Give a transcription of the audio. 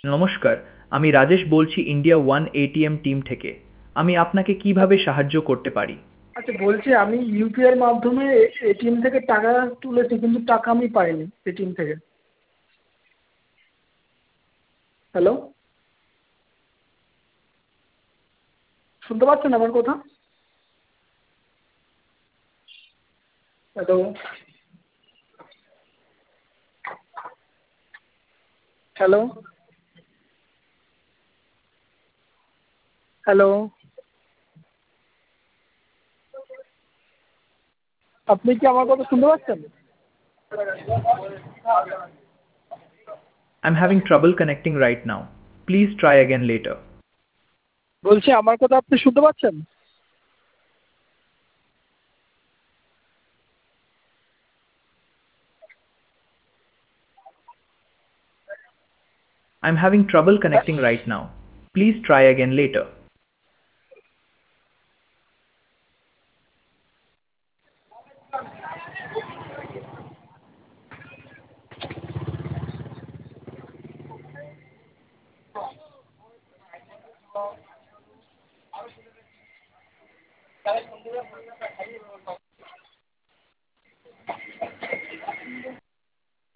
নমস্কার, আমি রাজেশ বলছি ইন্ডিয়া ওয়ান এটিএম টিম থেকে। আমি আপনাকে কিভাবে সাহায্য করতে পারি? আচ্ছা, বলছি আমি ইউপিআই মাধ্যমে এটিএম থেকে টাকা তুলেছি, কিন্তু টাকা আমি পাইনি এটিএম থেকে। হ্যালো, শুনতে পাচ্ছেন আমার কথা? হ্যালো, হ্যালো, হ্যালো, আপনি কি আমার কথা শুনতে পাচ্ছেন? I'm having trouble connecting right now. Please try again later. বলছি আমার কথা আপনি শুনতে পাচ্ছেন? I'm having trouble connecting right now. Please try again later.